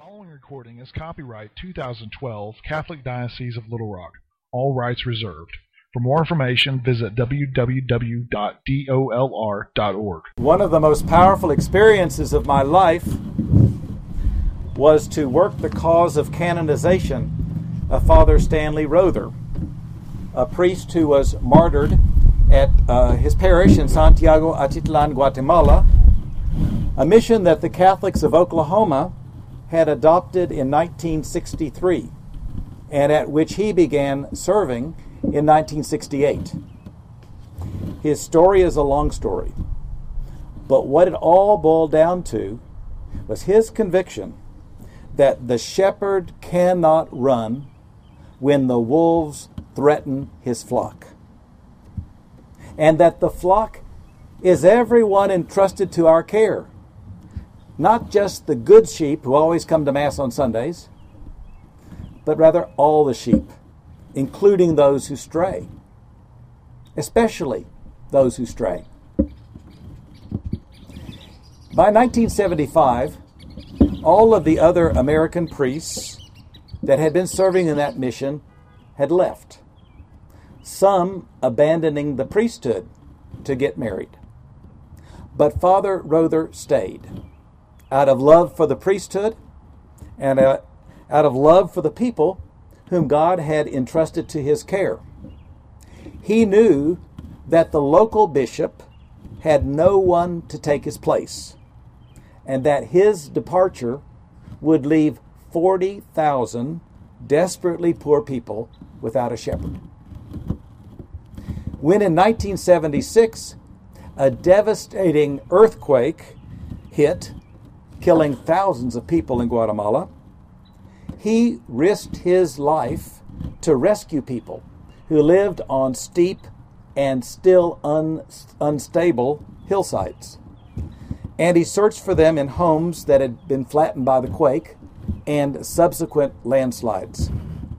following recording is copyright 2012 Catholic Diocese of Little Rock. All rights reserved. For more information, visit www.dolr.org. One of the most powerful experiences of my life was to work the cause of canonization of Father Stanley Rother, a priest who was martyred at his parish in Santiago Atitlan, Guatemala, a mission that the Catholics of Oklahoma had adopted in 1963, and at which he began serving in 1968. His story is a long story, but what it all boiled down to was his conviction that the shepherd cannot run when the wolves threaten his flock, and that the flock is everyone entrusted to our care. Not just the good sheep who always come to Mass on Sundays, but rather all the sheep, including those who stray, especially those who stray. By 1975, all of the other American priests that had been serving in that mission had left, some abandoning the priesthood to get married. But Father Rother stayed, out of love for the priesthood and out of love for the people whom God had entrusted to his care. He knew that the local bishop had no one to take his place, and that his departure would leave 40,000 desperately poor people without a shepherd. When in 1976, a devastating earthquake hit, killing thousands of people in Guatemala, he risked his life to rescue people who lived on steep and still unstable hillsides. And he searched for them in homes that had been flattened by the quake and subsequent landslides.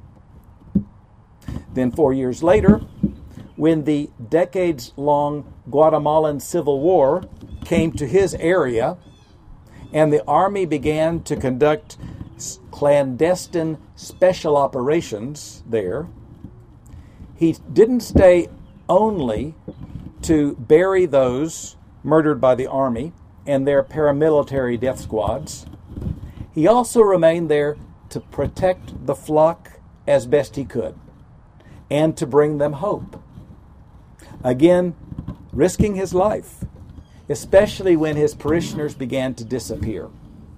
Then 4 years later, when the decades-long Guatemalan Civil War came to his area, and the army began to conduct clandestine special operations there, he didn't stay only to bury those murdered by the army and their paramilitary death squads. He also remained there to protect the flock as best he could and to bring them hope. Again, risking his life, especially when his parishioners began to disappear.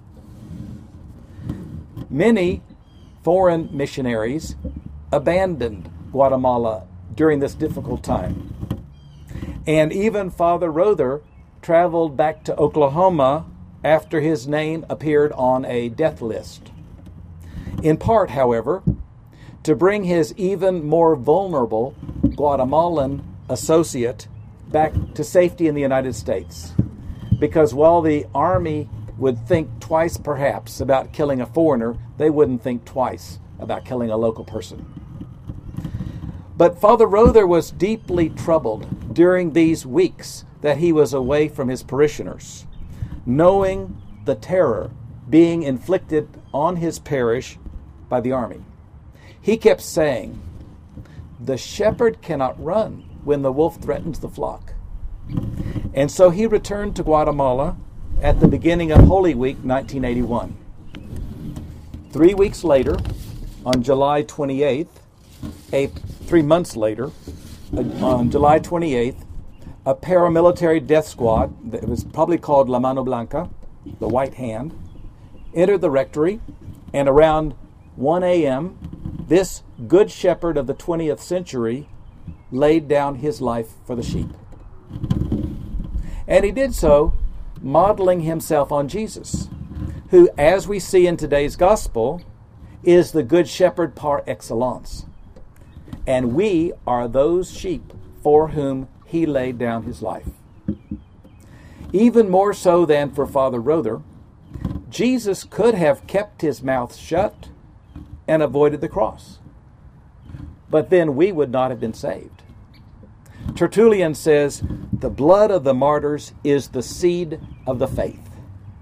Many foreign missionaries abandoned Guatemala during this difficult time. And even Father Rother traveled back to Oklahoma after his name appeared on a death list. In part, however, to bring his even more vulnerable Guatemalan associate back to safety in the United States. Because while the army would think twice perhaps about killing a foreigner, they wouldn't think twice about killing a local person. But Father Rother was deeply troubled during these weeks that he was away from his parishioners, knowing the terror being inflicted on his parish by the army. He kept saying, "The shepherd cannot run when the wolf threatens the flock." And so he returned to Guatemala at the beginning of Holy Week 1981. 3 weeks later, on July 28th, 3 months later, on July 28th, a paramilitary death squad, that was probably called La Mano Blanca, the White Hand, entered the rectory, and around 1 a.m., this good shepherd of the 20th century laid down his life for the sheep. And he did so modeling himself on Jesus, who, as we see in today's gospel, is the good shepherd par excellence. And we are those sheep for whom he laid down his life. Even more so than for Father Rother, Jesus could have kept his mouth shut and avoided the cross. But then we would not have been saved. Tertullian says, "The blood of the martyrs is the seed of the faith."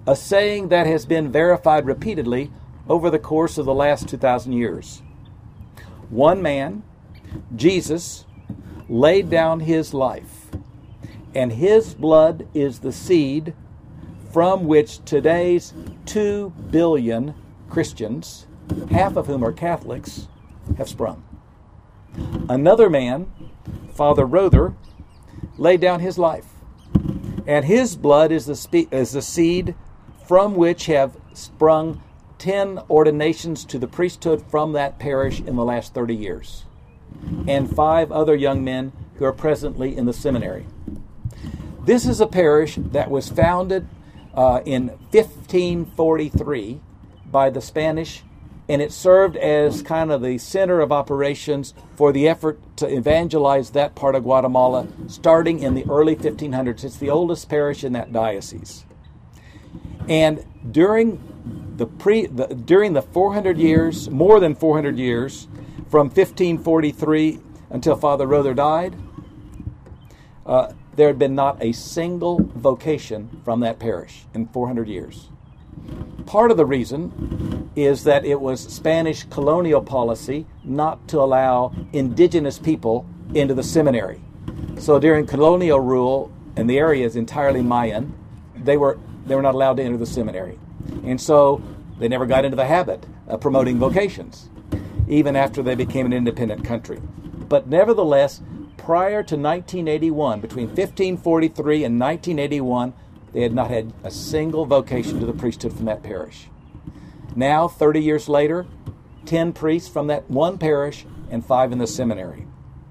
a saying that has been verified repeatedly over the course of the last 2,000 years. One man, Jesus, laid down his life, and his blood is the seed from which today's 2 billion Christians, half of whom are Catholics, have sprung. Another man, Father Rother, laid down his life, and his blood is the seed from which have sprung 10 ordinations to the priesthood from that parish in the last 30 years, and 5 other young men who are presently in the seminary. This is a parish that was founded in 1543 by the Spanish, and it served as kind of the center of operations for the effort to evangelize that part of Guatemala starting in the early 1500s. It's the oldest parish in that diocese. And during the 400 years, more than 400 years, from 1543 until Father Rother died, there had been not a single vocation from that parish in 400 years. Part of the reason is that it was Spanish colonial policy not to allow indigenous people into the seminary. So during colonial rule, and the area is entirely Mayan, they were not allowed to enter the seminary. And so they never got into the habit of promoting vocations, even after they became an independent country. But nevertheless, prior to 1981, between 1543 and 1981, they had not had a single vocation to the priesthood from that parish. Now, 30 years later, 10 priests from that one parish and 5 in the seminary.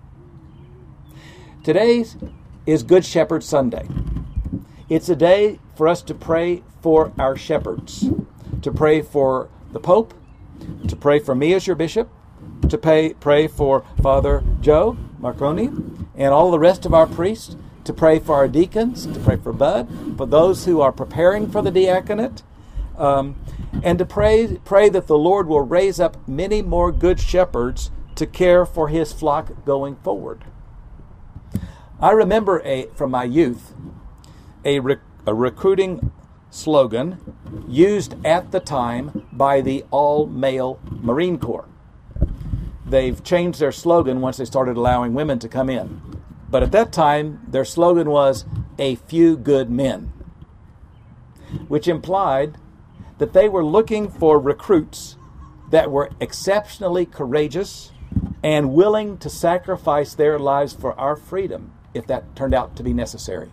Today is Good Shepherd Sunday. It's a day for us to pray for our shepherds, to pray for the Pope, to pray for me as your bishop, to pray for Father Joe Marconi and all the rest of our priests, to pray for our deacons, to pray for Bud, for those who are preparing for the diaconate, and to pray that the Lord will raise up many more good shepherds to care for his flock going forward. I remember from my youth a recruiting slogan used at the time by the all-male Marine Corps. They've changed their slogan once they started allowing women to come in. But at that time, their slogan was, "A few good men," which implied that they were looking for recruits that were exceptionally courageous and willing to sacrifice their lives for our freedom if that turned out to be necessary.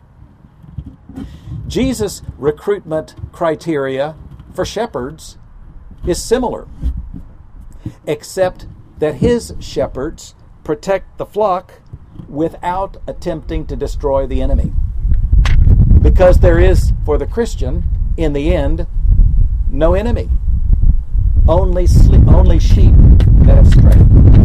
Jesus' recruitment criteria for shepherds is similar, except that his shepherds protect the flock without attempting to destroy the enemy. Because there is, for the Christian, in the end, no enemy. Only sheep that have strayed.